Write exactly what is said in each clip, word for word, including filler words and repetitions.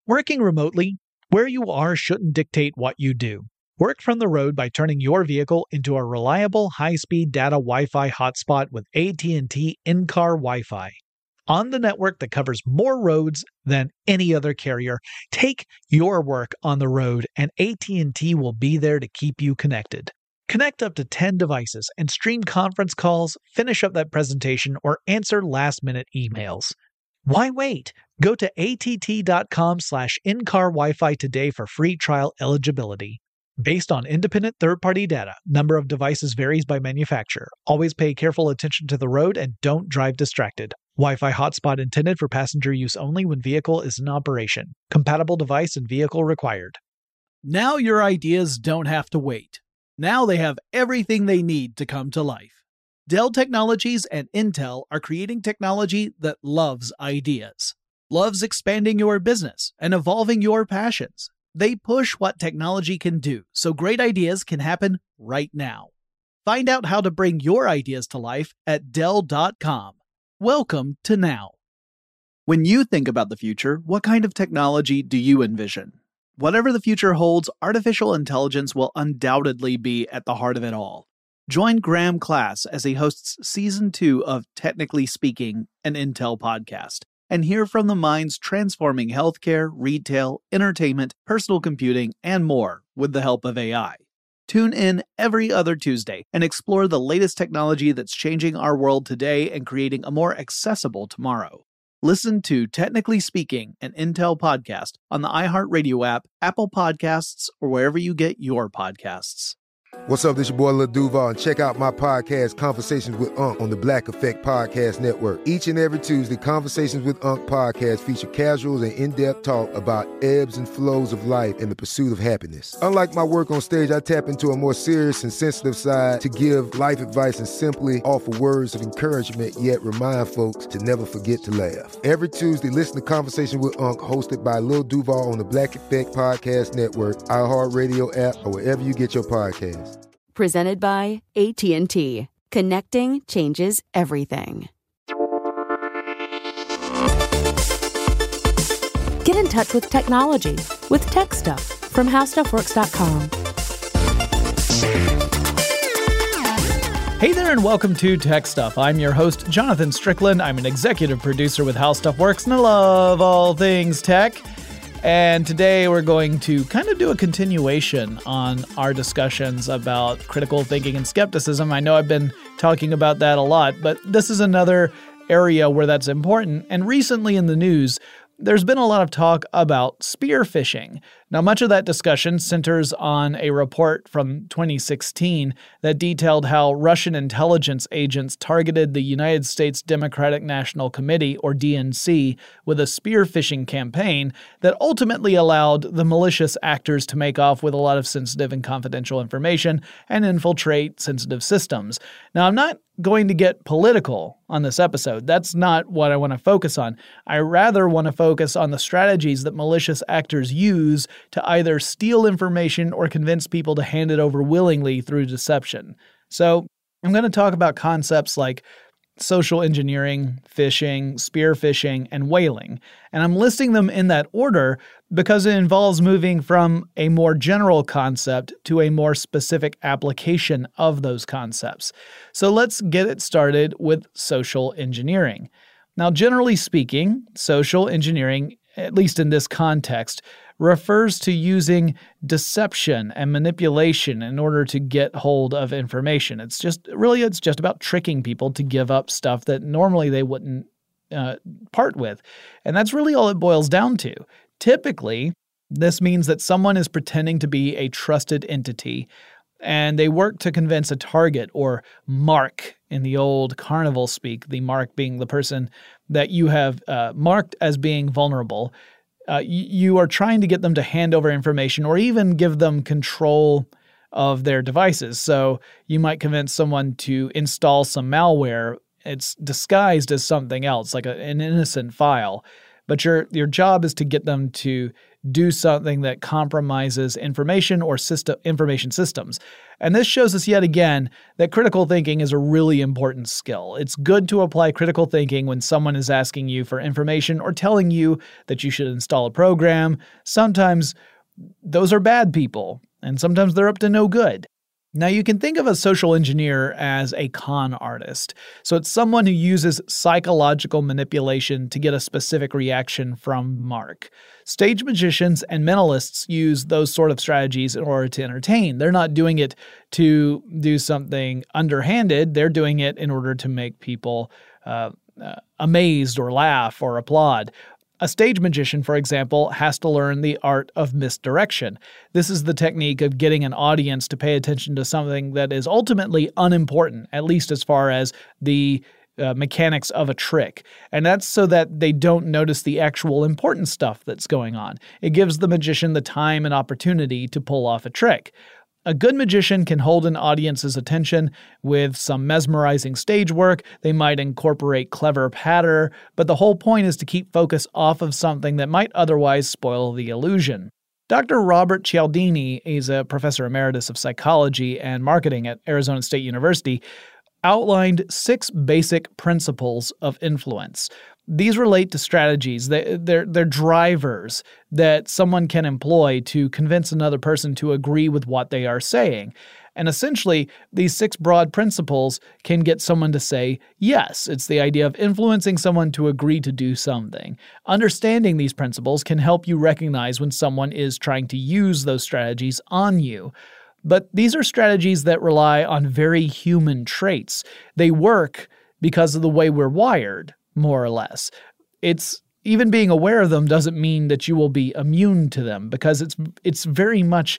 Working remotely, where you are shouldn't dictate what you do. Work from the road by turning your vehicle into a reliable high-speed data Wi-Fi hotspot with A T and T in-car Wi-Fi. On the network that covers more roads than any other carrier, take your work on the road and A T and T will be there to keep you connected. Connect up to ten devices and stream conference calls, finish up that presentation, or answer last-minute emails. Why wait? Go to att.com slash in-car Wi-Fi today for free trial eligibility. Based on independent third-party data, number of devices varies by manufacturer. Always pay careful attention to the road and don't drive distracted. Wi-Fi hotspot intended for passenger use only when vehicle is in operation. Compatible device and vehicle required. Now your ideas don't have to wait. Now they have everything they need to come to life. Dell Technologies and Intel are creating technology that loves ideas, loves expanding your business and evolving your passions. They push what technology can do so great ideas can happen right now. Find out how to bring your ideas to life at Dell dot com. Welcome to now. When you think about the future, what kind of technology do you envision? Whatever the future holds, artificial intelligence will undoubtedly be at the heart of it all. Join Graham Class as he hosts Season two of Technically Speaking, an Intel podcast, and hear from the minds transforming healthcare, retail, entertainment, personal computing, and more with the help of A I. Tune in every other Tuesday and explore the latest technology that's changing our world today and creating a more accessible tomorrow. Listen to Technically Speaking, an Intel podcast on the iHeartRadio app, Apple Podcasts, or wherever you get your podcasts. What's up, this your boy Lil Duval, and check out my podcast, Conversations with Unc, on the Black Effect Podcast Network. Each and every Tuesday, Conversations with Unc podcast feature casual and in-depth talk about ebbs and flows of life and the pursuit of happiness. Unlike my work on stage, I tap into a more serious and sensitive side to give life advice and simply offer words of encouragement, yet remind folks to never forget to laugh. Every Tuesday, listen to Conversations with Unc, hosted by Lil Duval on the Black Effect Podcast Network, iHeartRadio app, or wherever you get your podcasts. Presented by A T and T. Connecting changes everything. Get in touch with technology with Tech Stuff from how stuff works dot com. Hey there and welcome to Tech Stuff. I'm your host, Jonathan Strickland. I'm an executive producer with How Stuff Works, and I love all things tech. And today we're going to kind of do a continuation on our discussions about critical thinking and skepticism. I know I've been talking about that a lot, but this is another area where that's important. And recently in the news, there's been a lot of talk about spear phishing. Now, much of that discussion centers on a report from twenty sixteen that detailed how Russian intelligence agents targeted the United States Democratic National Committee, or D N C, with a spear phishing campaign that ultimately allowed the malicious actors to make off with a lot of sensitive and confidential information and infiltrate sensitive systems. Now, I'm not going to get political on this episode. That's not what I want to focus on. I rather want to focus on the strategies that malicious actors use to either steal information or convince people to hand it over willingly through deception. So I'm going to talk about concepts like social engineering, phishing, spear phishing, and whaling. And I'm listing them in that order because it involves moving from a more general concept to a more specific application of those concepts. So let's get it started with social engineering. Now, generally speaking, social engineering, at least in this context, refers to using deception and manipulation in order to get hold of information. It's just, really, it's just about tricking people to give up stuff that normally they wouldn't uh, part with. And that's really all it boils down to. Typically, this means that someone is pretending to be a trusted entity, and they work to convince a target or mark in the old carnival speak, the mark being the person that you have uh, marked as being vulnerable. Uh, you, you are trying to get them to hand over information or even give them control of their devices. So you might convince someone to install some malware. It's disguised as something else, like a, an innocent file. But your your job is to get them to do something that compromises information or system, information systems. And this shows us yet again that critical thinking is a really important skill. It's good to apply critical thinking when someone is asking you for information or telling you that you should install a program. Sometimes those are bad people, and sometimes they're up to no good. Now, you can think of a social engineer as a con artist. So it's someone who uses psychological manipulation to get a specific reaction from Mark. Stage magicians and mentalists use those sort of strategies in order to entertain. They're not doing it to do something underhanded. They're doing it in order to make people uh, uh, amazed or laugh or applaud. A stage magician, for example, has to learn the art of misdirection. This is the technique of getting an audience to pay attention to something that is ultimately unimportant, at least as far as the uh, mechanics of a trick. And that's so that they don't notice the actual important stuff that's going on. It gives the magician the time and opportunity to pull off a trick. A good magician can hold an audience's attention with some mesmerizing stage work. They might incorporate clever patter, but the whole point is to keep focus off of something that might otherwise spoil the illusion. Doctor Robert Cialdini is a professor emeritus of psychology and marketing at Arizona State University, outlined six basic principles of influence. These relate to strategies, they, they're, they're drivers that someone can employ to convince another person to agree with what they are saying. And essentially, these six broad principles can get someone to say yes. It's the idea of influencing someone to agree to do something. Understanding these principles can help you recognize when someone is trying to use those strategies on you. But these are strategies that rely on very human traits. They work because of the way we're wired, more or less. It's even being aware of them doesn't mean that you will be immune to them, because it's it's very much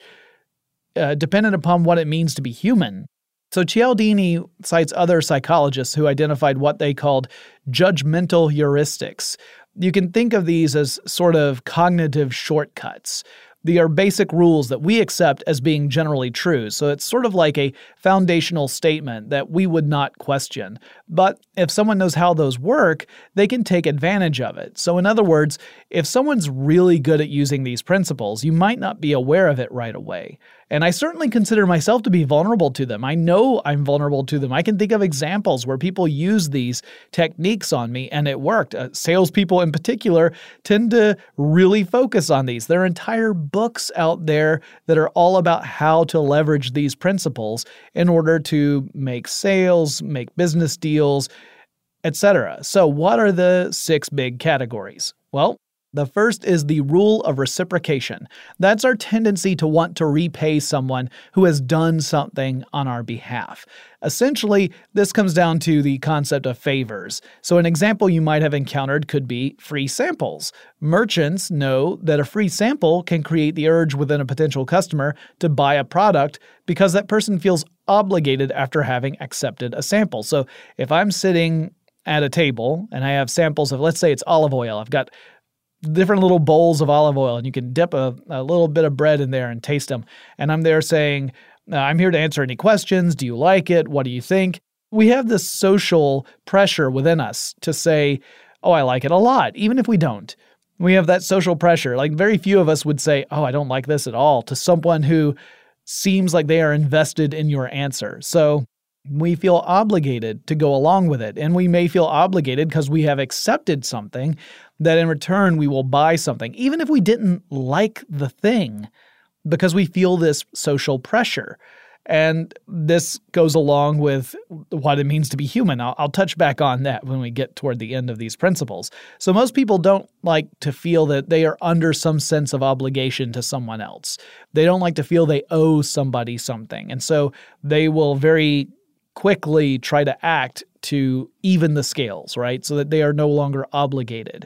uh, dependent upon what it means to be human. So Cialdini cites other psychologists who identified what they called judgmental heuristics. You can think of these as sort of cognitive shortcuts. They are basic rules that we accept as being generally true, so it's sort of like a foundational statement that we would not question. But if someone knows how those work, they can take advantage of it. So in other words, if someone's really good at using these principles, you might not be aware of it right away. And I certainly consider myself to be vulnerable to them. I know I'm vulnerable to them. I can think of examples where people use these techniques on me and it worked. Uh, salespeople in particular tend to really focus on these. There are entire books out there that are all about how to leverage these principles in order to make sales, make business deals, et cetera. So what are the six big categories? Well, the first is the rule of reciprocation. That's our tendency to want to repay someone who has done something on our behalf. Essentially, this comes down to the concept of favors. So an example you might have encountered could be free samples. Merchants know that a free sample can create the urge within a potential customer to buy a product because that person feels obligated after having accepted a sample. So if I'm sitting at a table and I have samples of, let's say it's olive oil, I've got different little bowls of olive oil, and you can dip a, a little bit of bread in there and taste them. And I'm there saying, I'm here to answer any questions. Do you like it? What do you think? We have this social pressure within us to say, oh, I like it a lot, even if we don't. We have that social pressure. Like very few of us would say, oh, I don't like this at all, to someone who seems like they are invested in your answer. So we feel obligated to go along with it. And we may feel obligated because we have accepted something that in return we will buy something, even if we didn't like the thing, because we feel this social pressure. And this goes along with what it means to be human. I'll, I'll touch back on that when we get toward the end of these principles. So most people don't like to feel that they are under some sense of obligation to someone else. They don't like to feel they owe somebody something. And so they will very quickly try to act to even the scales, right? So that they are no longer obligated.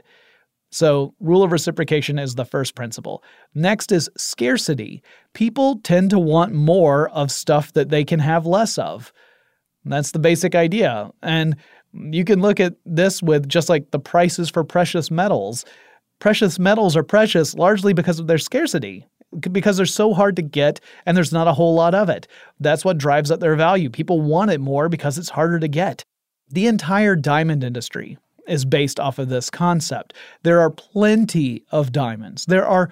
So rule of reciprocation is the first principle. Next is scarcity. People tend to want more of stuff that they can have less of. That's the basic idea. And you can look at this with just like the prices for precious metals. Precious metals are precious largely because of their scarcity, because they're so hard to get and there's not a whole lot of it. That's what drives up their value. People want it more because it's harder to get. The entire diamond industry is based off of this concept. There are plenty of diamonds. There are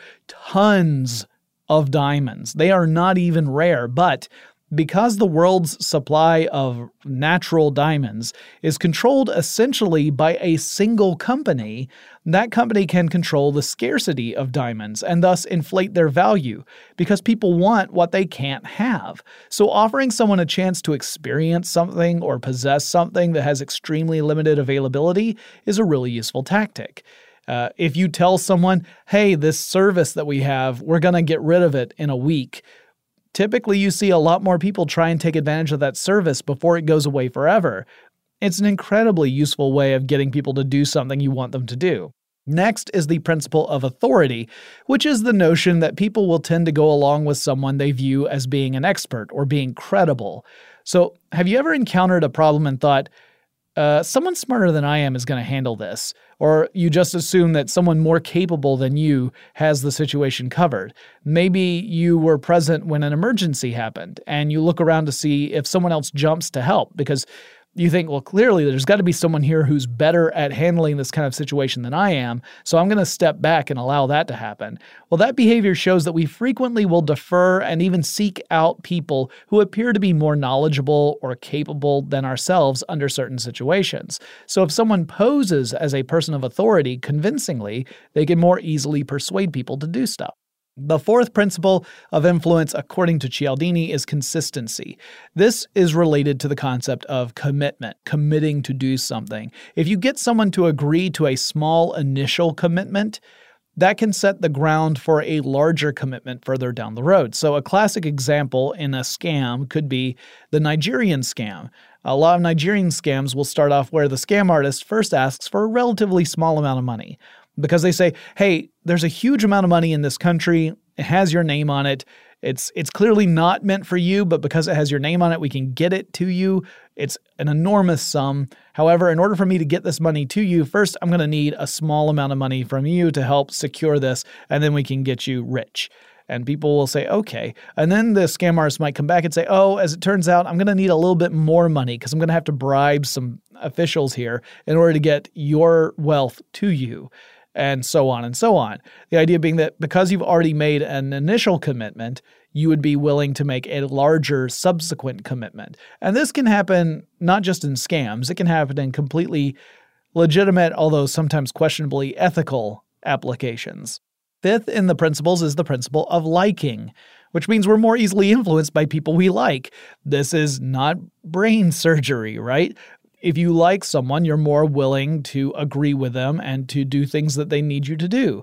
tons of diamonds. They are not even rare, but because the world's supply of natural diamonds is controlled essentially by a single company, that company can control the scarcity of diamonds and thus inflate their value because people want what they can't have. So offering someone a chance to experience something or possess something that has extremely limited availability is a really useful tactic. Uh, if you tell someone, hey, this service that we have, we're going to get rid of it in a week, typically you see a lot more people try and take advantage of that service before it goes away forever. It's an incredibly useful way of getting people to do something you want them to do. Next is the principle of authority, which is the notion that people will tend to go along with someone they view as being an expert or being credible. So have you ever encountered a problem and thought, Uh, someone smarter than I am is going to handle this, or you just assume that someone more capable than you has the situation covered? Maybe you were present when an emergency happened, and you look around to see if someone else jumps to help because you think, well, clearly there's got to be someone here who's better at handling this kind of situation than I am, so I'm going to step back and allow that to happen. Well, that behavior shows that we frequently will defer and even seek out people who appear to be more knowledgeable or capable than ourselves under certain situations. So if someone poses as a person of authority convincingly, they can more easily persuade people to do stuff. The fourth principle of influence, according to Cialdini, is consistency. This is related to the concept of commitment, committing to do something. If you get someone to agree to a small initial commitment, that can set the ground for a larger commitment further down the road. So a classic example in a scam could be the Nigerian scam. A lot of Nigerian scams will start off where the scam artist first asks for a relatively small amount of money, because they say, hey, there's a huge amount of money in this country. It has your name on it. It's it's clearly not meant for you, but because it has your name on it, we can get it to you. It's an enormous sum. However, in order for me to get this money to you, first I'm going to need a small amount of money from you to help secure this, and then we can get you rich. And people will say, okay. And then the scam artist might come back and say, oh, as it turns out, I'm going to need a little bit more money because I'm going to have to bribe some officials here in order to get your wealth to you. And so on and so on. The idea being that because you've already made an initial commitment, you would be willing to make a larger subsequent commitment. And this can happen not just in scams, it can happen in completely legitimate, although sometimes questionably ethical applications. Fifth in the principles is the principle of liking, which means we're more easily influenced by people we like. This is not brain surgery, right? If you like someone, you're more willing to agree with them and to do things that they need you to do.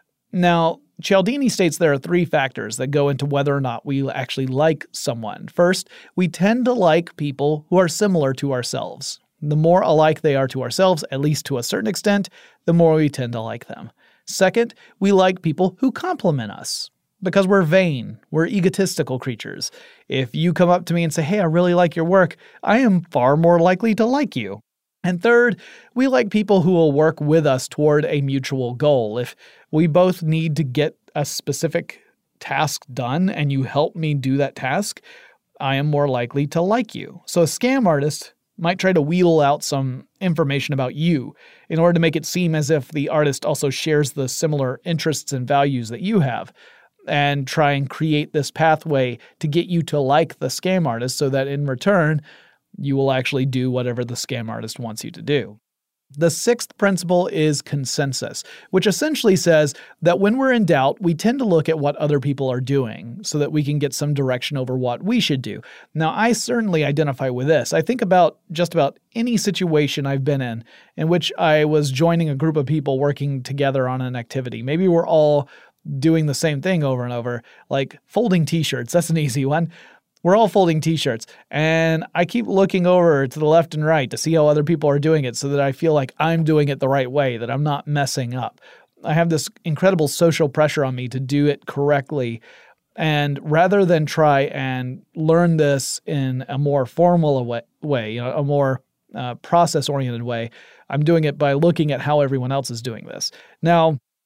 Now, Cialdini states there are three factors that go into whether or not we actually like someone. First, we tend to like people who are similar to ourselves. The more alike they are to ourselves, at least to a certain extent, the more we tend to like them. Second, we like people who compliment us. Because we're vain, we're egotistical creatures. If you come up to me and say, hey, I really like your work, I am far more likely to like you. And third, we like people who will work with us toward a mutual goal. If we both need to get a specific task done and you help me do that task, I am more likely to like you. So a scam artist might try to wheedle out some information about you in order to make it seem as if the artist also shares the similar interests and values that you have, and try and create this pathway to get you to like the scam artist so that in return, you will actually do whatever the scam artist wants you to do. The sixth principle is consensus, which essentially says that when we're in doubt, we tend to look at what other people are doing so that we can get some direction over what we should do. Now, I certainly identify with this. I think about just about any situation I've been in, in which I was joining a group of people working together on an activity. Maybe we're all doing the same thing over and over, like folding t-shirts. That's an easy one. We're all folding t-shirts, and I keep looking over to the left and right to see how other people are doing it so that I feel like I'm doing it the right way, that I'm not messing up. I have this incredible social pressure on me to do it correctly, and rather than try and learn this in a more formal way, you know, a more uh, process-oriented way, I'm doing it by looking at how everyone else is doing this. Now,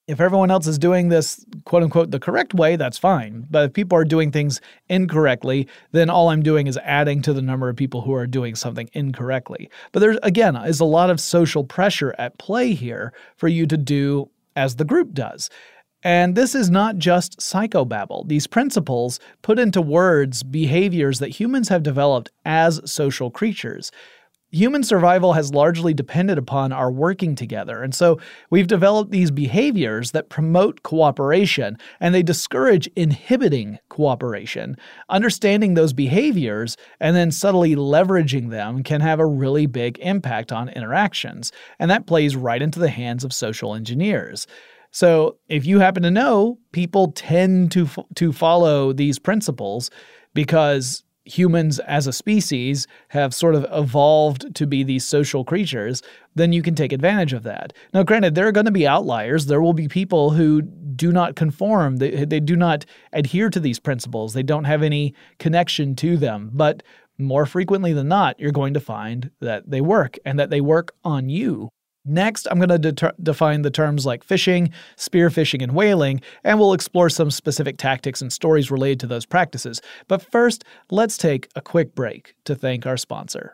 If everyone else is doing this, quote unquote, the correct way, that's fine. But if people are doing things incorrectly, then all I'm doing is adding to the number of people who are doing something incorrectly. But there's, again, is a lot of social pressure at play here for you to do as the group does. And this is not just psychobabble. These principles put into words behaviors that humans have developed as social creatures. Human survival has largely depended upon our working together, and so we've developed these behaviors that promote cooperation, and they discourage inhibiting cooperation. Understanding those behaviors and then subtly leveraging them can have a really big impact on interactions, and that plays right into the hands of social engineers. So if you happen to know, people tend to f- to follow these principles because humans as a species have sort of evolved to be these social creatures, then you can take advantage of that. Now, granted, there are going to be outliers. There will be people who do not conform. They, they do not adhere to these principles. They don't have any connection to them. But more frequently than not, you're going to find that they work and that they work on you. Next, I'm going to deter- define the terms like phishing, spearphishing, and whaling, and we'll explore some specific tactics and stories related to those practices. But first, let's take a quick break to thank our sponsor.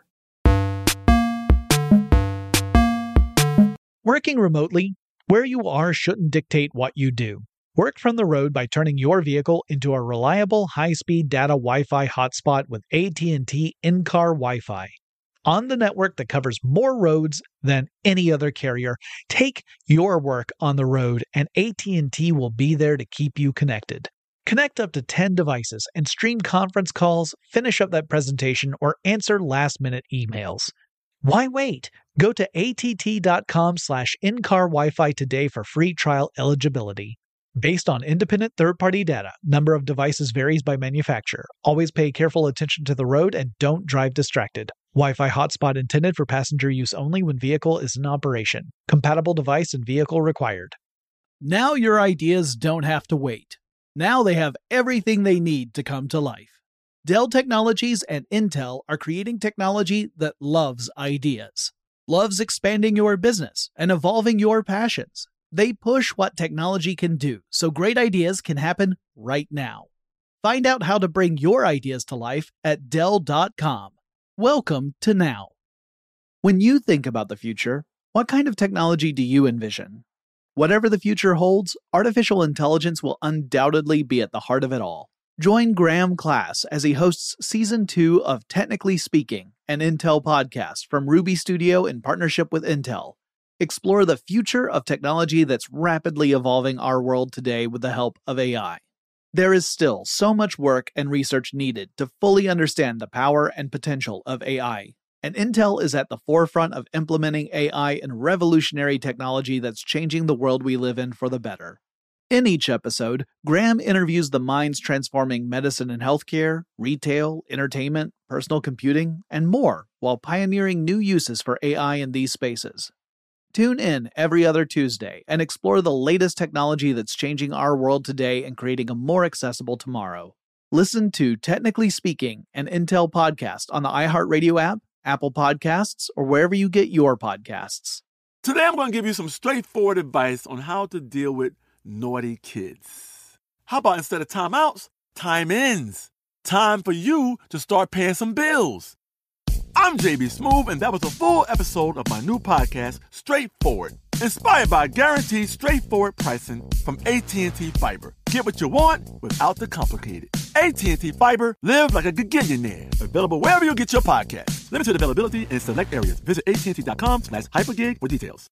Working remotely, where you are shouldn't dictate what you do. Work from the road by turning your vehicle into a reliable, high-speed data Wi-Fi hotspot with A T and T in-car Wi-Fi. On the network that covers more roads than any other carrier, take your work on the road and A T and T will be there to keep you connected. Connect up to ten devices and stream conference calls, finish up that presentation, or answer last-minute emails. Why wait? Go to att.com slash in-car Wi-Fi today for free trial eligibility. Based on independent third-party data, number of devices varies by manufacturer. Always pay careful attention to the road and don't drive distracted. Wi-Fi hotspot intended for passenger use only when vehicle is in operation. Compatible device and vehicle required. Now your ideas don't have to wait. Now they have everything they need to come to life. Dell Technologies and Intel are creating technology that loves ideas, loves expanding your business and evolving your passions. They push what technology can do so great ideas can happen right now. Find out how to bring your ideas to life at Dell dot com. Welcome to now. When you think about the future, what kind of technology do you envision? Whatever the future holds, artificial intelligence will undoubtedly be at the heart of it all. Join Graham Class as he hosts Season two of Technically Speaking, an Intel podcast from Ruby Studio in partnership with Intel. Explore the future of technology that's rapidly evolving our world today with the help of A I. There is still so much work and research needed to fully understand the power and potential of A I, and Intel is at the forefront of implementing A I in revolutionary technology that's changing the world we live in for the better. In each episode, Graham interviews the minds transforming medicine and healthcare, retail, entertainment, personal computing, and more, while pioneering new uses for A I in these spaces. Tune in every other Tuesday and explore the latest technology that's changing our world today and creating a more accessible tomorrow. Listen to Technically Speaking, an Intel podcast on the iHeartRadio app, Apple Podcasts, or wherever you get your podcasts. Today I'm going to give you some straightforward advice on how to deal with naughty kids. How about instead of timeouts, time ins? Time for you to start paying some bills. I'm J B Smoove, and that was a full episode of my new podcast, Straightforward, inspired by guaranteed straightforward pricing from A T and T Fiber. Get what you want without the complicated. A T and T Fiber, live like a gigillionaire. Available wherever you get your podcast. Limited availability in select areas. Visit att.com slash hypergig for details.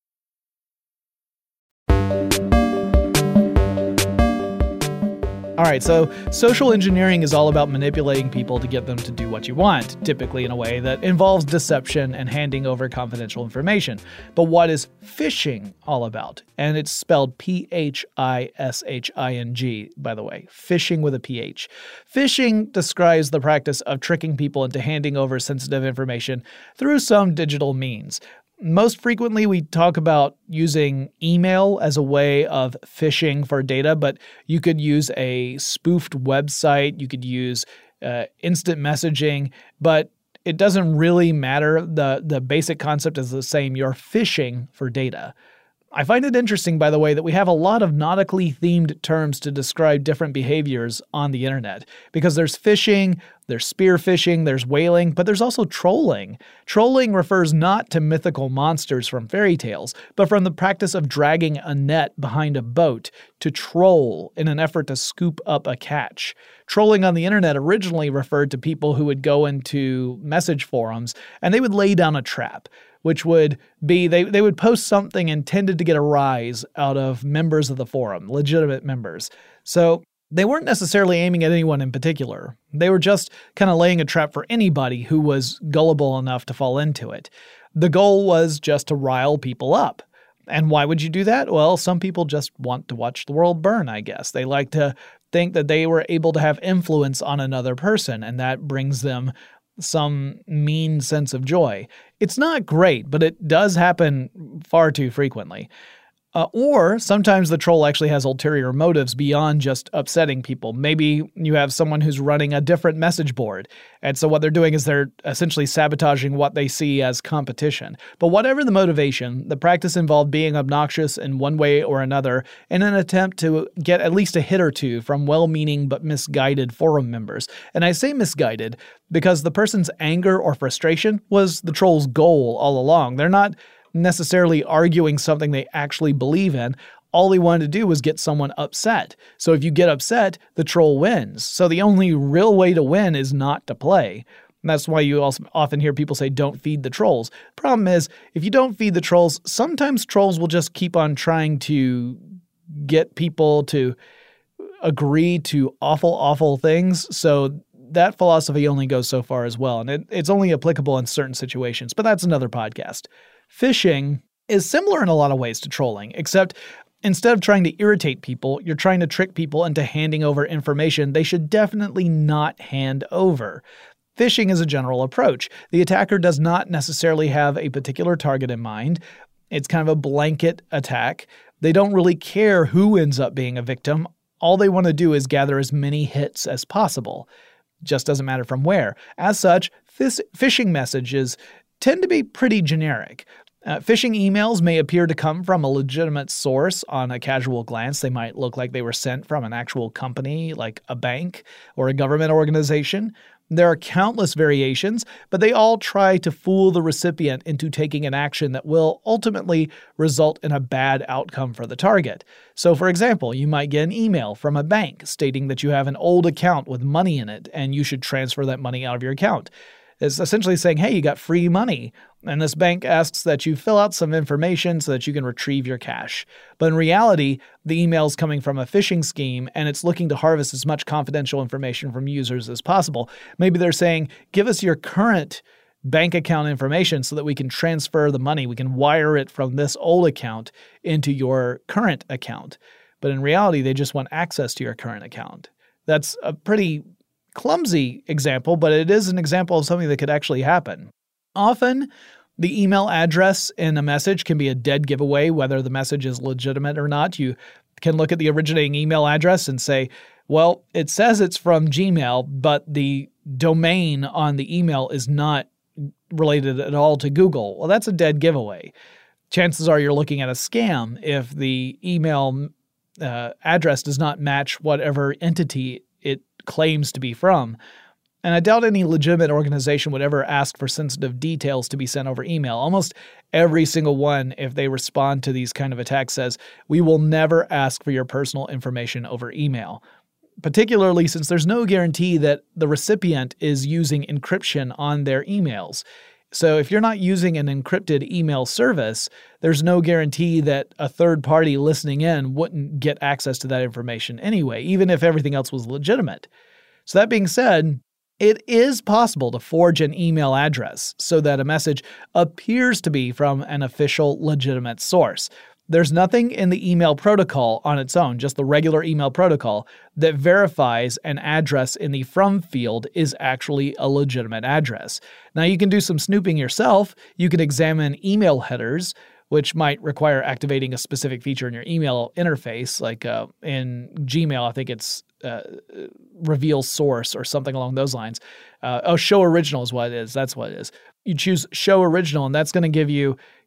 All right, so social engineering is all about manipulating people to get them to do what you want, typically in a way that involves deception and handing over confidential information. But what is phishing all about? And it's spelled P H I S H I N G, by the way, phishing with a P H. Phishing describes the practice of tricking people into handing over sensitive information through some digital means. Most frequently, we talk about using email as a way of phishing for data, but you could use a spoofed website, you could use uh, instant messaging, but it doesn't really matter. The, the basic concept is the same. You're phishing for data. I find it interesting, by the way, that we have a lot of nautically themed terms to describe different behaviors on the internet, because there's phishing, there's spear phishing, there's whaling, but there's also trolling. Trolling refers not to mythical monsters from fairy tales, but from the practice of dragging a net behind a boat to troll in an effort to scoop up a catch. Trolling on the internet originally referred to people who would go into message forums and they would lay down a trap, which would be they, they would post something intended to get a rise out of members of the forum, legitimate members. So they weren't necessarily aiming at anyone in particular. They were just kind of laying a trap for anybody who was gullible enough to fall into it. The goal was just to rile people up. And why would you do that? Well, some people just want to watch the world burn, I guess. They like to think that they were able to have influence on another person, and that brings them some mean sense of joy. It's not great, but it does happen far too frequently. Uh, or sometimes the troll actually has ulterior motives beyond just upsetting people. Maybe you have someone who's running a different message board, and so what they're doing is they're essentially sabotaging what they see as competition. But whatever the motivation, the practice involved being obnoxious in one way or another in an attempt to get at least a hit or two from well-meaning but misguided forum members. And I say misguided because the person's anger or frustration was the troll's goal all along. They're not necessarily arguing something they actually believe in. All they wanted to do was get someone upset. So if you get upset, the troll wins. So the only real way to win is not to play. And that's why you also often hear people say, don't feed the trolls. Problem is, if you don't feed the trolls, sometimes trolls will just keep on trying to get people to agree to awful, awful things. So that philosophy only goes so far as well. And it, it's only applicable in certain situations, but that's another podcast. Phishing is similar in a lot of ways to trolling, except instead of trying to irritate people, you're trying to trick people into handing over information they should definitely not hand over. Phishing is a general approach. The attacker does not necessarily have a particular target in mind. It's kind of a blanket attack. They don't really care who ends up being a victim. All they want to do is gather as many hits as possible. Just doesn't matter from where. As such, phis- phishing messages tend to be pretty generic. Uh, phishing emails may appear to come from a legitimate source on a casual glance. They might look like they were sent from an actual company, like a bank or a government organization. There are countless variations, but they all try to fool the recipient into taking an action that will ultimately result in a bad outcome for the target. So, for example, you might get an email from a bank stating that you have an old account with money in it and you should transfer that money out of your account. It's essentially saying, hey, you got free money. And this bank asks that you fill out some information so that you can retrieve your cash. But in reality, the email is coming from a phishing scheme and it's looking to harvest as much confidential information from users as possible. Maybe they're saying, give us your current bank account information so that we can transfer the money. We can wire it from this old account into your current account. But in reality, they just want access to your current account. That's a pretty clumsy example, but it is an example of something that could actually happen. Often, the email address in a message can be a dead giveaway, whether the message is legitimate or not. You can look at the originating email address and say, well, it says it's from Gmail, but the domain on the email is not related at all to Google. Well, that's a dead giveaway. Chances are you're looking at a scam if the email uh, address does not match whatever entity it claims to be from. And I doubt any legitimate organization would ever ask for sensitive details to be sent over email. Almost every single one, if they respond to these kind of attacks, says, we will never ask for your personal information over email. Particularly since there's no guarantee that the recipient is using encryption on their emails. So if you're not using an encrypted email service, there's no guarantee that a third party listening in wouldn't get access to that information anyway, even if everything else was legitimate. So that being said, it is possible to forge an email address so that a message appears to be from an official, legitimate source. There's nothing in the email protocol on its own, just the regular email protocol, that verifies an address in the from field is actually a legitimate address. Now, you can do some snooping yourself. You can examine email headers, which might require activating a specific feature in your email interface. Like uh, in Gmail, I think it's uh, reveal source or something along those lines. Uh, oh, show original is what it is. That's what it is. You choose show original, and that's going to give you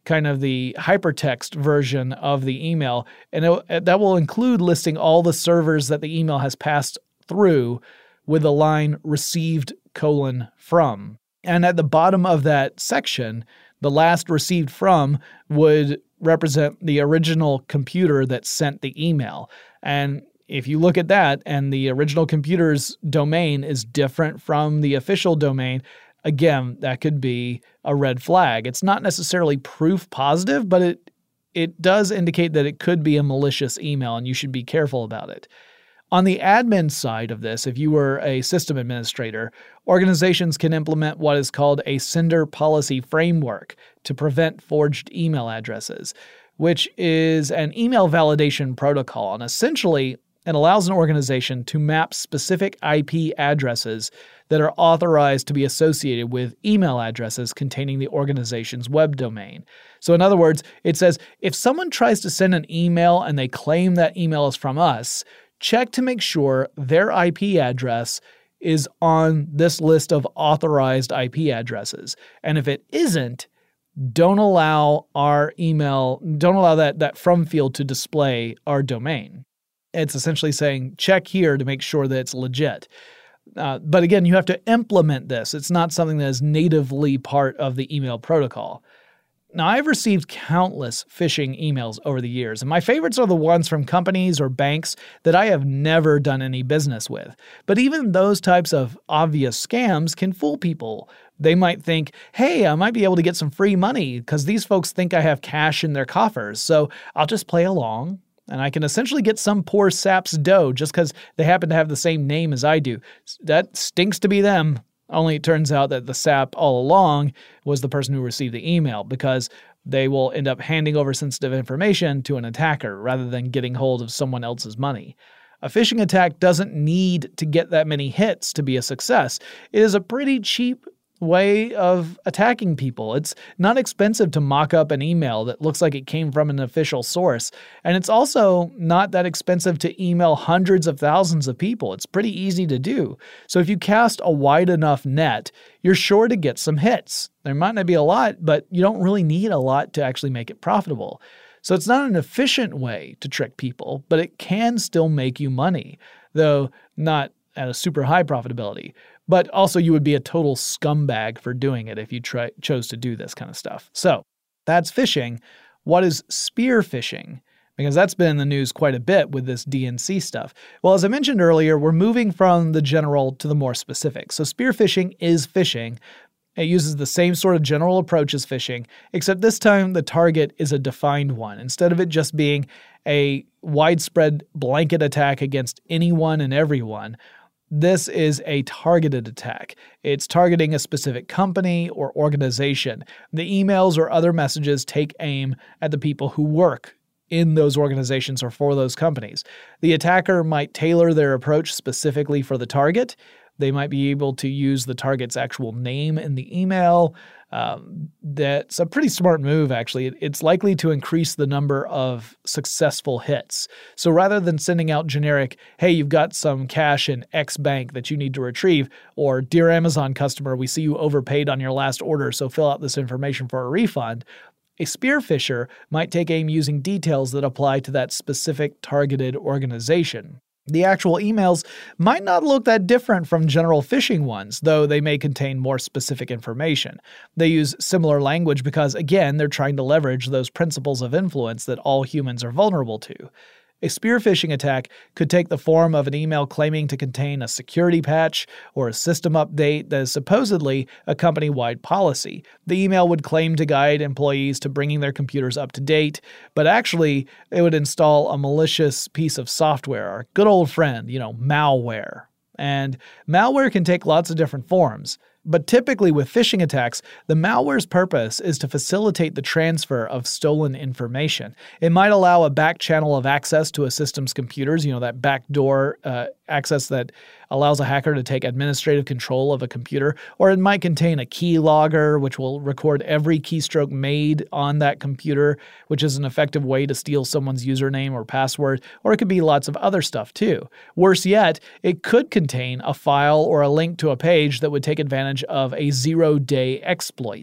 kind of the hypertext version of the email, and it, that will include listing all the servers that the email has passed through with the line received colon from. And at the bottom of that section, the last received from would represent the original computer that sent the email. And if you look at that and the original computer's domain is different from the official domain, again, that could be a red flag. It's not necessarily proof positive, but it it does indicate that it could be a malicious email, and you should be careful about it. On the admin side of this, if you were a system administrator, organizations can implement what is called a sender policy framework to prevent forged email addresses, which is an email validation protocol. And essentially, it allows an organization to map specific I P addresses that are authorized to be associated with email addresses containing the organization's web domain. So in other words, it says if someone tries to send an email and they claim that email is from us, check to make sure their I P address is on this list of authorized I P addresses. And if it isn't, don't allow our email, don't allow that, that from field to display our domain. It's essentially saying check here to make sure that it's legit. Uh, but again, you have to implement this. It's not something that is natively part of the email protocol. Now, I've received countless phishing emails over the years, and my favorites are the ones from companies or banks that I have never done any business with. But even those types of obvious scams can fool people. They might think, hey, I might be able to get some free money because these folks think I have cash in their coffers, so I'll just play along. And I can essentially get some poor sap's dough just because they happen to have the same name as I do. That stinks to be them. Only it turns out that the sap all along was the person who received the email, because they will end up handing over sensitive information to an attacker rather than getting hold of someone else's money. A phishing attack doesn't need to get that many hits to be a success. It is a pretty cheap way of attacking people. It's not expensive to mock up an email that looks like it came from an official source. And it's also not that expensive to email hundreds of thousands of people. It's pretty easy to do. So if you cast a wide enough net, you're sure to get some hits. There might not be a lot, but you don't really need a lot to actually make it profitable. So it's not an efficient way to trick people, but it can still make you money, though not at a super high profitability. But also you would be a total scumbag for doing it if you try, chose to do this kind of stuff. So that's phishing. What is spear phishing? Because that's been in the news quite a bit with this D N C stuff. Well, as I mentioned earlier, we're moving from the general to the more specific. So spear phishing is phishing. It uses the same sort of general approach as phishing, except this time the target is a defined one. Instead of it just being a widespread blanket attack against anyone and everyone, this is a targeted attack. It's targeting a specific company or organization. The emails or other messages take aim at the people who work in those organizations or for those companies. The attacker might tailor their approach specifically for the target. They might be able to use the target's actual name in the email. Um, that's a pretty smart move, actually. It's likely to increase the number of successful hits. So rather than sending out generic, hey, you've got some cash in X bank that you need to retrieve, or dear Amazon customer, we see you overpaid on your last order, so fill out this information for a refund, a spear phisher might take aim using details that apply to that specific targeted organization. The actual emails might not look that different from general phishing ones, though they may contain more specific information. They use similar language because, again, they're trying to leverage those principles of influence that all humans are vulnerable to. A spear phishing attack could take the form of an email claiming to contain a security patch or a system update that is supposedly a company-wide policy. The email would claim to guide employees to bringing their computers up to date, but actually it would install a malicious piece of software, our good old friend, you know, malware. And malware can take lots of different forms. But typically with phishing attacks, the malware's purpose is to facilitate the transfer of stolen information. It might allow a back channel of access to a system's computers, you know, that backdoor uh, access that allows a hacker to take administrative control of a computer, or it might contain a keylogger, which will record every keystroke made on that computer, which is an effective way to steal someone's username or password, or it could be lots of other stuff too. Worse yet, it could contain a file or a link to a page that would take advantage of a zero-day exploit.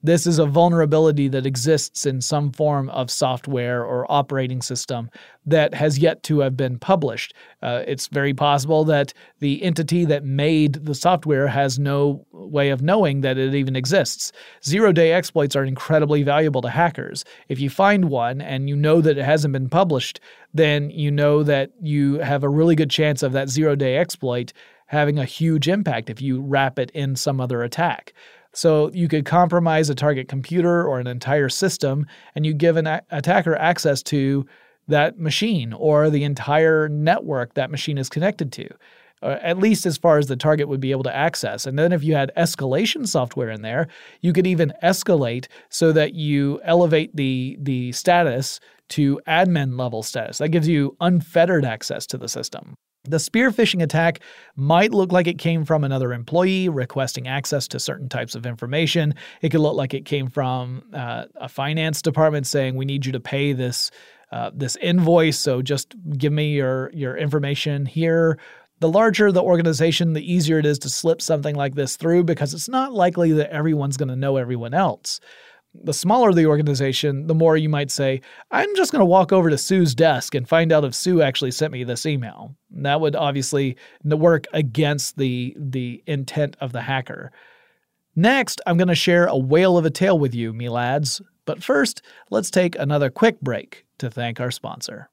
This is a vulnerability that exists in some form of software or operating system that has yet to have been published. Uh, it's very possible that the entity that made the software has no way of knowing that it even exists. Zero-day exploits are incredibly valuable to hackers. If you find one and you know that it hasn't been published, then you know that you have a really good chance of that zero-day exploit having a huge impact if you wrap it in some other attack. So you could compromise a target computer or an entire system, and you give an a- attacker access to that machine or the entire network that machine is connected to, uh, at least as far as the target would be able to access. And then if you had escalation software in there, you could even escalate so that you elevate the, the status to admin level status. That gives you unfettered access to the system. The spear phishing attack might look like it came from another employee requesting access to certain types of information. It could look like it came from uh, a finance department saying, we need you to pay this uh, this invoice, so just give me your, your information here. The larger the organization, the easier it is to slip something like this through because it's not likely that everyone's going to know everyone else. The smaller the organization, the more you might say, I'm just going to walk over to Sue's desk and find out if Sue actually sent me this email. That would obviously work against the, the intent of the hacker. Next, I'm going to share a whale of a tale with you, me lads. But first, let's take another quick break to thank our sponsor.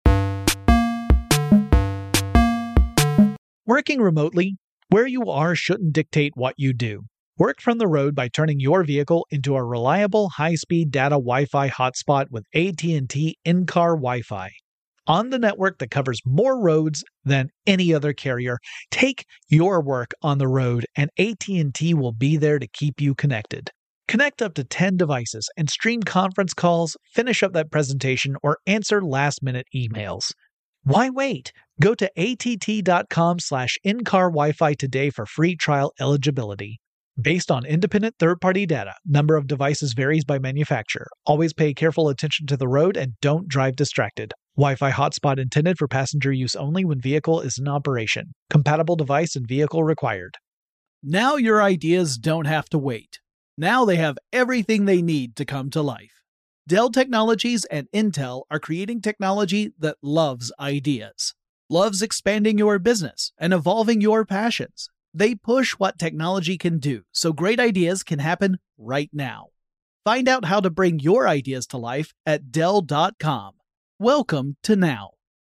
Working remotely, where you are shouldn't dictate what you do. Work from the road by turning your vehicle into a reliable high-speed data Wi-Fi hotspot with A T and T in-car Wi-Fi. On the network that covers more roads than any other carrier, take your work on the road and A T and T will be there to keep you connected. Connect up to ten devices and stream conference calls, finish up that presentation, or answer last-minute emails. Why wait? Go to att.com slash in-car Wi-Fi today for free trial eligibility. Based on independent third-party data, number of devices varies by manufacturer. Always pay careful attention to the road and don't drive distracted. Wi-Fi hotspot intended for passenger use only when vehicle is in operation. Compatible device and vehicle required. Now your ideas don't have to wait. Now they have everything they need to come to life. Dell Technologies and Intel are creating technology that loves ideas, loves expanding your business and evolving your passions. They push what technology can do, so great ideas can happen right now. Find out how to bring your ideas to life at Dell dot com. Welcome to now.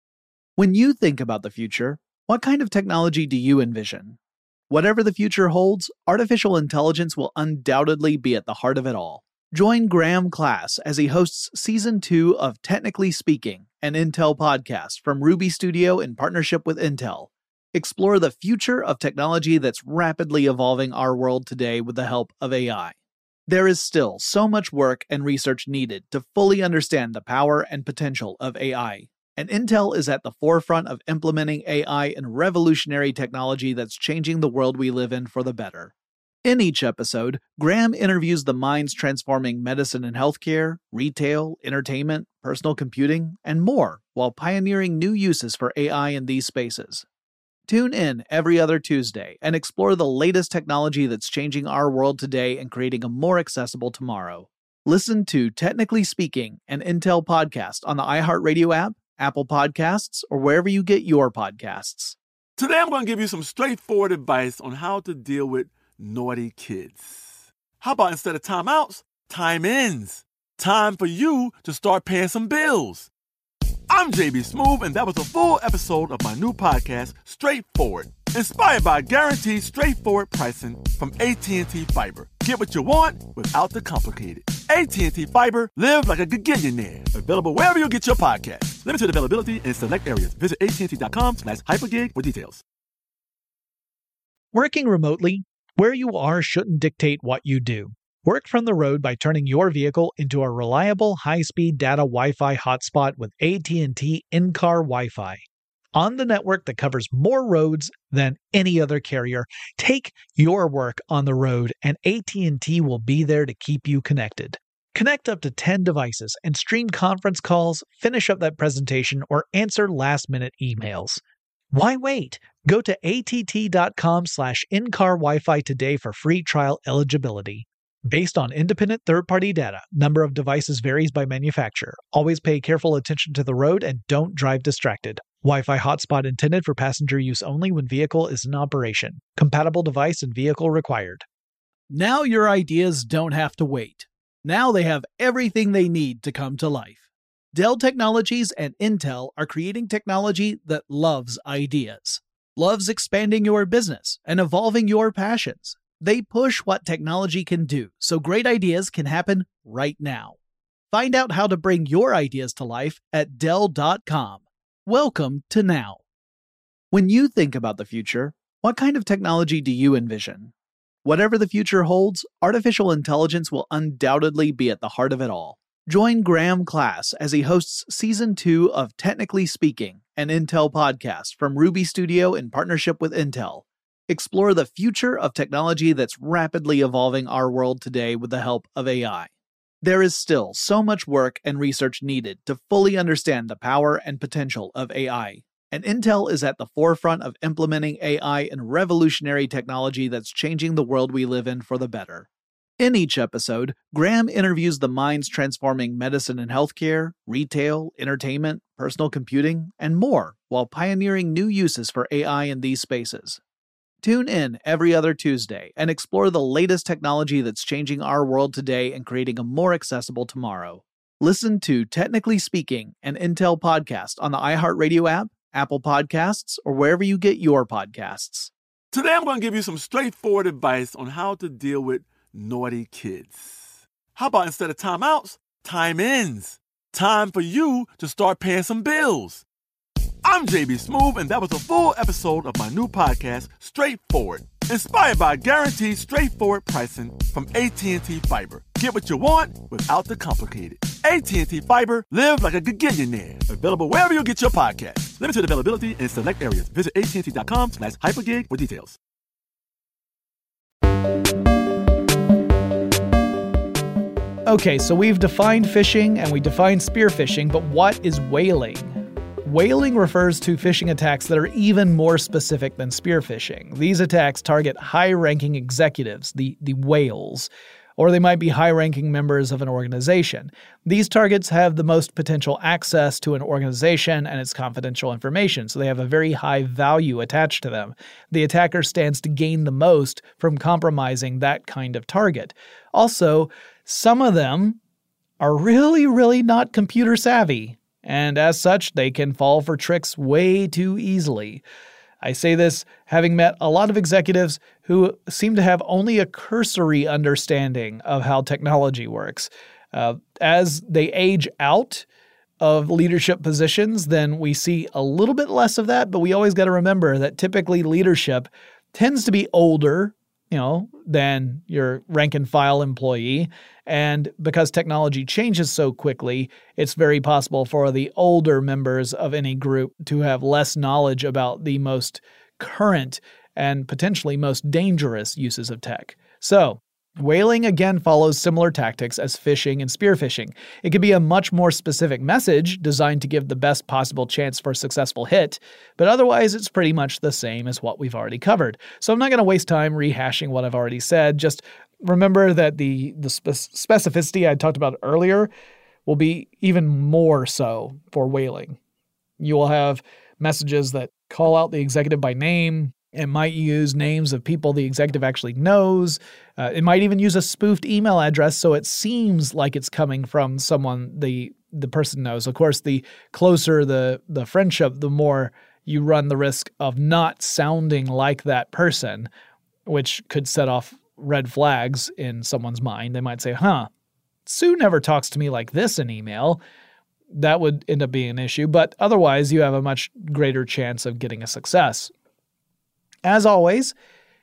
When you think about the future, what kind of technology do you envision? Whatever the future holds, artificial intelligence will undoubtedly be at the heart of it all. Join Graham Class as he hosts Season two of Technically Speaking, an Intel podcast from Ruby Studio in partnership with Intel. Explore the future of technology that's rapidly evolving our world today with the help of A I. There is still so much work and research needed to fully understand the power and potential of A I, and Intel is at the forefront of implementing A I in revolutionary technology that's changing the world we live in for the better. In each episode, Graham interviews the minds transforming medicine and healthcare, retail, entertainment, personal computing, and more, while pioneering new uses for A I in these spaces. Tune in every other Tuesday and explore the latest technology that's changing our world today and creating a more accessible tomorrow. Listen to Technically Speaking, an Intel podcast on the iHeartRadio app, Apple Podcasts, or wherever you get your podcasts. Today I'm going to give you some straightforward advice on how to deal with naughty kids. How about instead of timeouts, time ins? Time for you to start paying some bills. I'm J B Smoove, and that was a full episode of my new podcast, Straightforward, inspired by guaranteed straightforward pricing from A T and T Fiber. Get what you want without the complicated. A T and T Fiber, live like a gigillionaire. Available wherever you get your podcasts. Limited availability in select areas. Visit att.com slash hypergig for details. Working remotely, where you are shouldn't dictate what you do. Work from the road by turning your vehicle into a reliable high-speed data Wi-Fi hotspot with A T and T in-car Wi-Fi. On the network that covers more roads than any other carrier, take your work on the road and A T and T will be there to keep you connected. Connect up to ten devices and stream conference calls, finish up that presentation, or answer last-minute emails. Why wait? Go to att.com slash in-car Wi-Fi today for free trial eligibility. Based on independent third-party data, number of devices varies by manufacturer. Always pay careful attention to the road and don't drive distracted. Wi-Fi hotspot intended for passenger use only when vehicle is in operation. Compatible device and vehicle required. Now your ideas don't have to wait. Now they have everything they need to come to life. Dell Technologies and Intel are creating technology that loves ideas, loves expanding your business and evolving your passions. They push what technology can do so great ideas can happen right now. Find out how to bring your ideas to life at Dell dot com. Welcome to now. When you think about the future, what kind of technology do you envision? Whatever the future holds, artificial intelligence will undoubtedly be at the heart of it all. Join Graham Class as he hosts Season two of Technically Speaking, an Intel podcast from Ruby Studio in partnership with Intel. Explore the future of technology that's rapidly evolving our world today with the help of A I. There is still so much work and research needed to fully understand the power and potential of A I, and Intel is at the forefront of implementing A I in revolutionary technology that's changing the world we live in for the better. In each episode, Graham interviews the minds transforming medicine and healthcare, retail, entertainment, personal computing, and more, while pioneering new uses for A I in these spaces. Tune in every other Tuesday and explore the latest technology that's changing our world today and creating a more accessible tomorrow. Listen to Technically Speaking, an Intel podcast on the iHeartRadio app, Apple Podcasts, or wherever you get your podcasts. Today I'm going to give you some straightforward advice on how to deal with naughty kids. How about instead of timeouts, time ins? Time for you to start paying some bills. I'm J B Smoove, and that was a full episode of my new podcast, Straightforward, inspired by guaranteed straightforward pricing from A T and T Fiber. Get what you want without the complicated. A T and T Fiber, live like a gigillionaire. Available wherever you get your podcast. Limited availability in select areas. Visit A T and T dot com slash hypergig for details. Okay, so we've defined phishing and we defined spear phishing, but what is whaling? Whaling refers to phishing attacks that are even more specific than spear phishing. These attacks target high-ranking executives, the, the whales, or they might be high-ranking members of an organization. These targets have the most potential access to an organization and its confidential information, so they have a very high value attached to them. The attacker stands to gain the most from compromising that kind of target. Also, some of them are really, really not computer savvy, and as such, they can fall for tricks way too easily. I say this having met a lot of executives who seem to have only a cursory understanding of how technology works. Uh, as they age out of leadership positions, then we see a little bit less of that, but we always got to remember that typically leadership tends to be older, you know, than your rank and file employee. And because technology changes so quickly, it's very possible for the older members of any group to have less knowledge about the most current and potentially most dangerous uses of tech. So, whaling again follows similar tactics as phishing and spear phishing. It can be a much more specific message designed to give the best possible chance for a successful hit, but otherwise it's pretty much the same as what we've already covered. So I'm not going to waste time rehashing what I've already said. Just remember that the, the spe- specificity I talked about earlier will be even more so for whaling. You will have messages that call out the executive by name. It might use names of people the executive actually knows. Uh, it might even use a spoofed email address so it seems like it's coming from someone the the person knows. Of course, the closer the, the friendship, the more you run the risk of not sounding like that person, which could set off red flags in someone's mind. They might say, huh, Sue never talks to me like this in email. That would end up being an issue, but otherwise you have a much greater chance of getting a success. As always,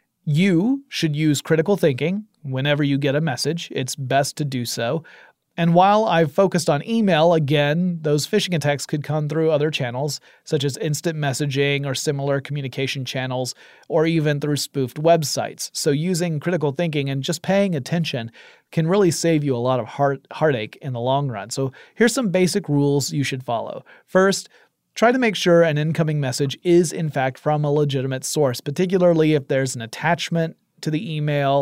you should use critical thinking whenever you get a message. It's best to do so. And while I've focused on email, again, those phishing attacks could come through other channels, such as instant messaging or similar communication channels, or even through spoofed websites. So using critical thinking and just paying attention can really save you a lot of heart heartache in the long run. So here's some basic rules you should follow. First, try to make sure an incoming message is in fact from a legitimate source, particularly if there's an attachment to the email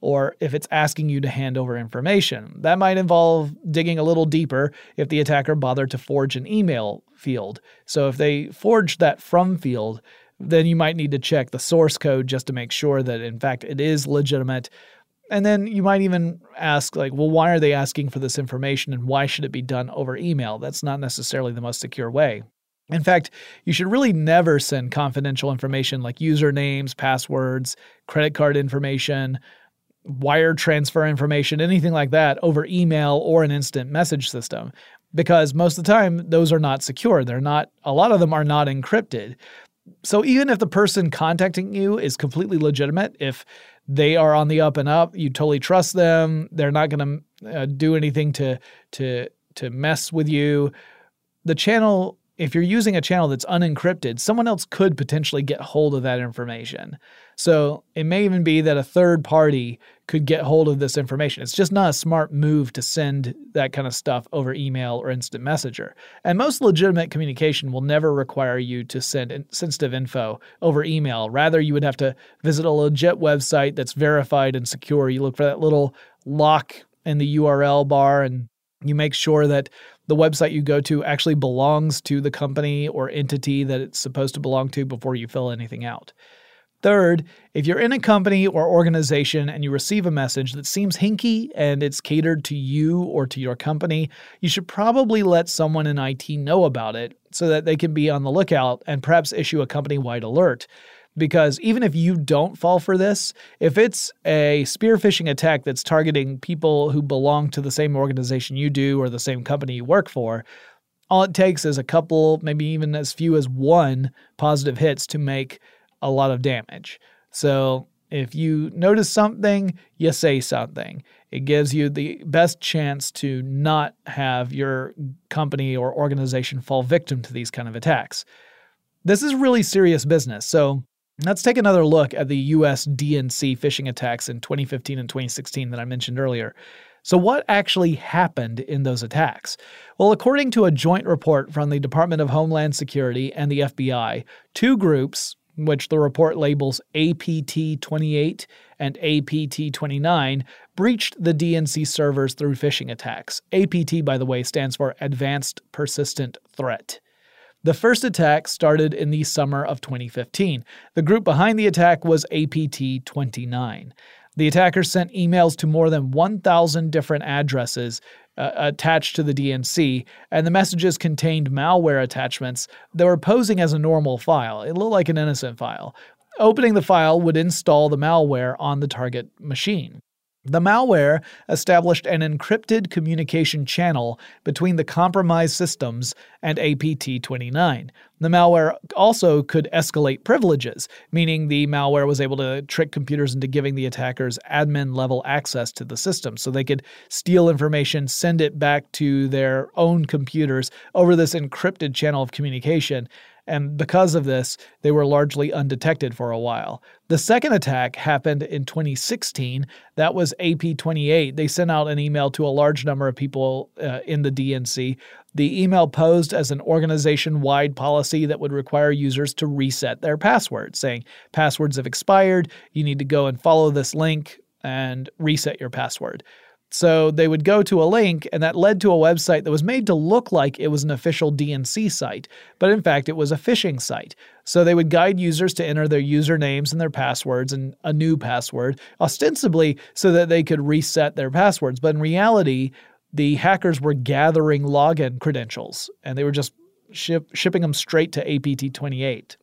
or if it's asking you to hand over information. That might involve digging a little deeper if the attacker bothered to forge an email field. So if they forged that from field, then you might need to check the source code just to make sure that, in fact, it is legitimate. And then you might even ask, like, well, why are they asking for this information and why should it be done over email? That's not necessarily the most secure way. In fact, you should really never send confidential information like usernames, passwords, credit card information, wire transfer information, anything like that over email or an instant message system, because most of the time those are not secure. They're not, a lot of them are not encrypted. So even if the person contacting you is completely legitimate, if they are on the up and up, you totally trust them, they're not going to uh, do anything to to to mess with you, the channel, if you're using a channel that's unencrypted, someone else could potentially get hold of that information. So it may even be that a third party could get hold of this information. It's just not a smart move to send that kind of stuff over email or instant messenger. And most legitimate communication will never require you to send in- sensitive info over email. Rather, you would have to visit a legit website that's verified and secure. You look for that little lock in the U R L bar and you make sure that the website you go to actually belongs to the company or entity that it's supposed to belong to before you fill anything out. Third, if you're in a company or organization and you receive a message that seems hinky and it's catered to you or to your company, you should probably let someone in I T know about it so that they can be on the lookout and perhaps issue a company-wide alert. Because even if you don't fall for this, if it's a spear phishing attack that's targeting people who belong to the same organization you do or the same company you work for, all it takes is a couple, maybe even as few as one positive hits to make a lot of damage. So if you notice something, you say something. It gives you the best chance to not have your company or organization fall victim to these kind of attacks. This is really serious business. So let's take another look at the U S D N C phishing attacks in twenty fifteen and twenty sixteen that I mentioned earlier. So what actually happened in those attacks? Well, according to a joint report from the Department of Homeland Security and the F B I, two groups, which the report labels A P T twenty-eight and A P T twenty-nine, breached the D N C servers through phishing attacks. A P T, by the way, stands for Advanced Persistent Threat. The first attack started in the summer of twenty fifteen. The group behind the attack was A P T twenty-nine. The attackers sent emails to more than one thousand different addresses uh, attached to the D N C, and the messages contained malware attachments that were posing as a normal file. It looked like an innocent file. Opening the file would install the malware on the target machine. The malware established an encrypted communication channel between the compromised systems and A P T twenty-nine. The malware also could escalate privileges, meaning the malware was able to trick computers into giving the attackers admin-level access to the system so they could steal information, send it back to their own computers over this encrypted channel of communication. And because of this, they were largely undetected for a while. The second attack happened in twenty sixteen. That was A P twenty-eight. They sent out an email to a large number of people uh, in the D N C. The email posed as an organization-wide policy that would require users to reset their passwords, saying, passwords have expired, you need to go and follow this link and reset your password. So they would go to a link, and that led to a website that was made to look like it was an official D N C site, but in fact it was a phishing site. So they would guide users to enter their usernames and their passwords and a new password, ostensibly so that they could reset their passwords. But in reality, the hackers were gathering login credentials, and they were just ship, shipping them straight to A P T twenty-eight.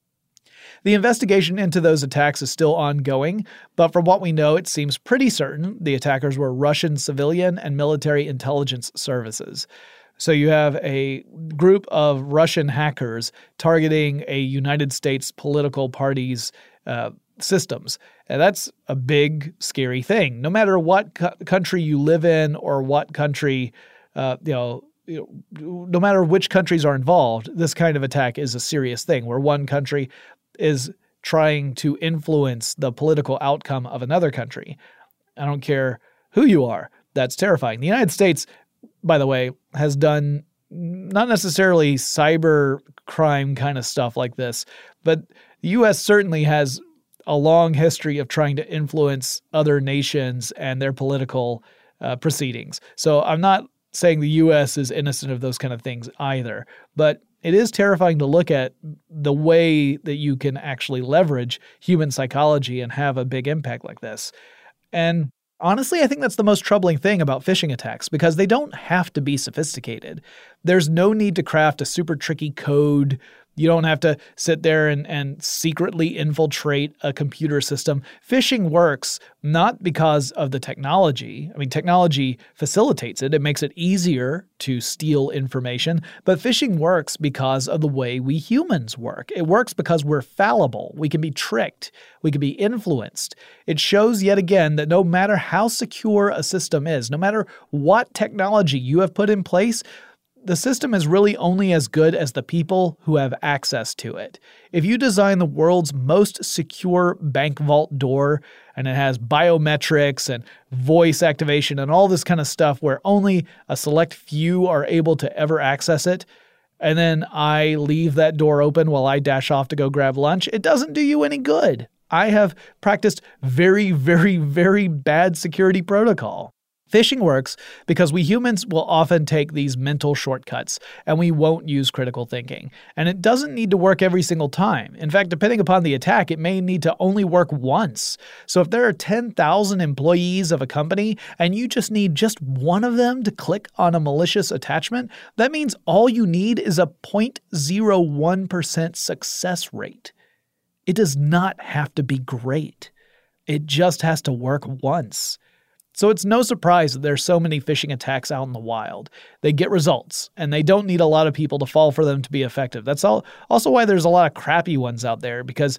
The investigation into those attacks is still ongoing, but from what we know, it seems pretty certain the attackers were Russian civilian and military intelligence services. So you have a group of Russian hackers targeting a United States political party's uh, systems. And that's a big, scary thing. No matter what co- country you live in or what country, uh, you know, no matter which countries are involved, this kind of attack is a serious thing where one country is trying to influence the political outcome of another country. I don't care who you are. That's terrifying. The United States, by the way, has done not necessarily cyber crime kind of stuff like this, but the U S certainly has a long history of trying to influence other nations and their political uh, proceedings. So I'm not saying the U S is innocent of those kind of things either, but it is terrifying to look at the way that you can actually leverage human psychology and have a big impact like this. And honestly, I think that's the most troubling thing about phishing attacks, because they don't have to be sophisticated. There's no need to craft a super tricky code. You don't have to sit there and, and secretly infiltrate a computer system. Phishing works not because of the technology. I mean, technology facilitates it. It makes it easier to steal information. But phishing works because of the way we humans work. It works because we're fallible. We can be tricked. We can be influenced. It shows yet again that no matter how secure a system is, no matter what technology you have put in place, the system is really only as good as the people who have access to it. If you design the world's most secure bank vault door, and it has biometrics and voice activation and all this kind of stuff where only a select few are able to ever access it, and then I leave that door open while I dash off to go grab lunch, it doesn't do you any good. I have practiced very, very, very bad security protocol. Phishing works because we humans will often take these mental shortcuts and we won't use critical thinking. And it doesn't need to work every single time. In fact, depending upon the attack, it may need to only work once. So if there are ten thousand employees of a company and you just need just one of them to click on a malicious attachment, that means all you need is a zero point zero one percent success rate. It does not have to be great. It just has to work once. So it's no surprise that there's so many phishing attacks out in the wild. They get results, and they don't need a lot of people to fall for them to be effective. That's all, also why there's a lot of crappy ones out there, because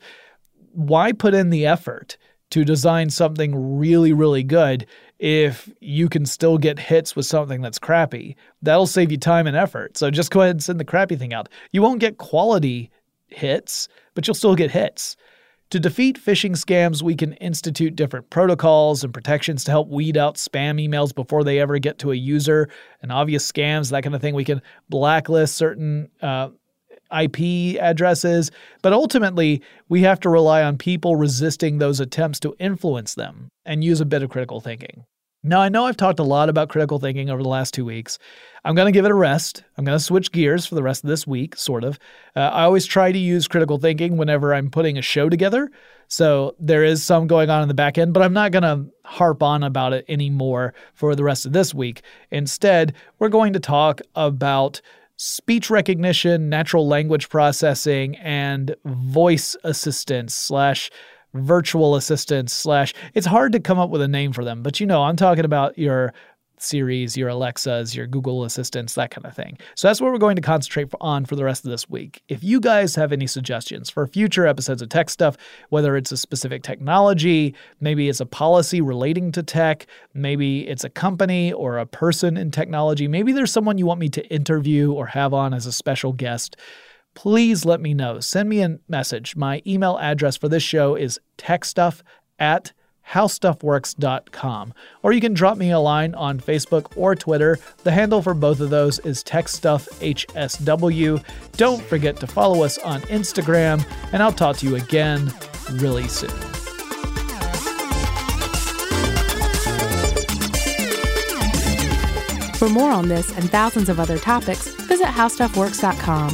why put in the effort to design something really, really good if you can still get hits with something that's crappy? That'll save you time and effort. So just go ahead and send the crappy thing out. You won't get quality hits, but you'll still get hits. To defeat phishing scams, we can institute different protocols and protections to help weed out spam emails before they ever get to a user, and obvious scams, that kind of thing. We can blacklist certain uh, I P addresses, but ultimately, we have to rely on people resisting those attempts to influence them and use a bit of critical thinking. Now, I know I've talked a lot about critical thinking over the last two weeks. I'm going to give it a rest. I'm going to switch gears for the rest of this week, sort of. Uh, I always try to use critical thinking whenever I'm putting a show together. So there is some going on in the back end, but I'm not going to harp on about it anymore for the rest of this week. Instead, we're going to talk about speech recognition, natural language processing, and voice assistance slash virtual assistants slash, it's hard to come up with a name for them, but you know, I'm talking about your Siris, your Alexas, your Google Assistants, that kind of thing. So that's what we're going to concentrate on for the rest of this week. If you guys have any suggestions for future episodes of Tech Stuff, whether it's a specific technology, maybe it's a policy relating to tech, maybe it's a company or a person in technology, maybe there's someone you want me to interview or have on as a special guest, please let me know. Send me a message. My email address for this show is techstuff at howstuffworks dot com. Or you can drop me a line on Facebook or Twitter. The handle for both of those is TechStuffHSW. Don't forget to follow us on Instagram, and I'll talk to you again really soon. For more on this and thousands of other topics, visit how stuff works dot com.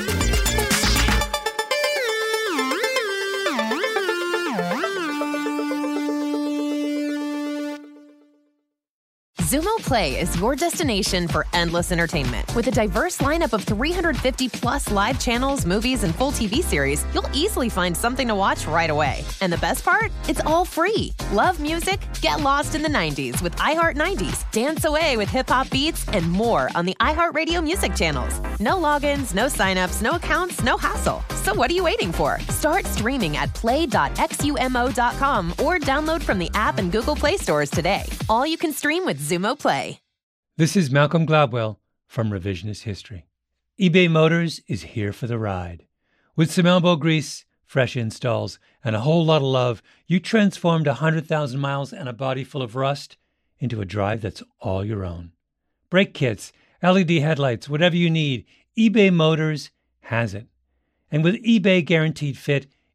Xumo Play is your destination for endless entertainment. With a diverse lineup of three hundred fifty plus live channels, movies, and full T V series, you'll easily find something to watch right away. And the best part? It's all free. Love music? Get lost in the nineties with iHeart nineties. Dance away with hip-hop beats and more on the iHeartRadio music channels. No logins, no signups, no accounts, no hassle. So what are you waiting for? Start streaming at play dot xumo dot com or download from the app and Google Play stores today. All you can stream with Xumo Play. This is Malcolm Gladwell from Revisionist History. eBay Motors is here for the ride. With some elbow grease, fresh installs, and a whole lot of love, you transformed one hundred thousand miles and a body full of rust into a drive that's all your own. Brake kits, L E D headlights, whatever you need, eBay Motors has it. And with eBay Guaranteed Fit,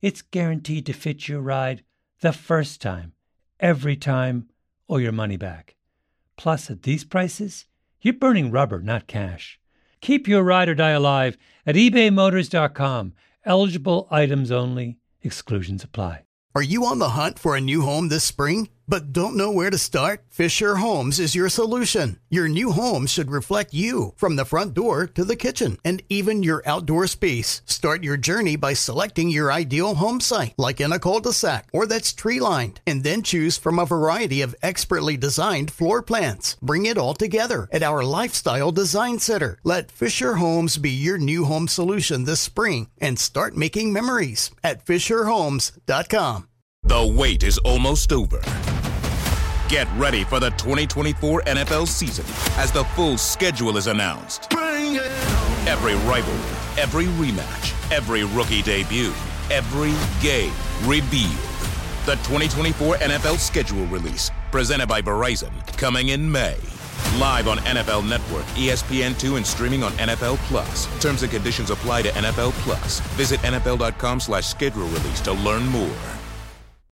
it's guaranteed to fit your ride the first time, every time, or your money back. Plus, at these prices, you're burning rubber, not cash. Keep your ride or die alive at ebay motors dot com. Eligible items only. Exclusions apply. Are you on the hunt for a new home this spring, but don't know where to start? Fisher Homes is your solution. Your new home should reflect you, from the front door to the kitchen, and even your outdoor space. Start your journey by selecting your ideal home site, like in a cul-de-sac or that's tree-lined, and then choose from a variety of expertly designed floor plans. Bring it all together at our Lifestyle Design Center. Let Fisher Homes be your new home solution this spring and start making memories at fisher homes dot com. The wait is almost over. Get ready for the twenty twenty-four N F L season as the full schedule is announced. Bring it on. Every rivalry, every rematch, every rookie debut, every game revealed. The twenty twenty-four N F L schedule release, presented by Verizon, coming in May. Live on N F L Network, E S P N two, and streaming on N F L Plus. Terms and conditions apply to N F L Plus. Visit N F L dot com slash schedule release to learn more.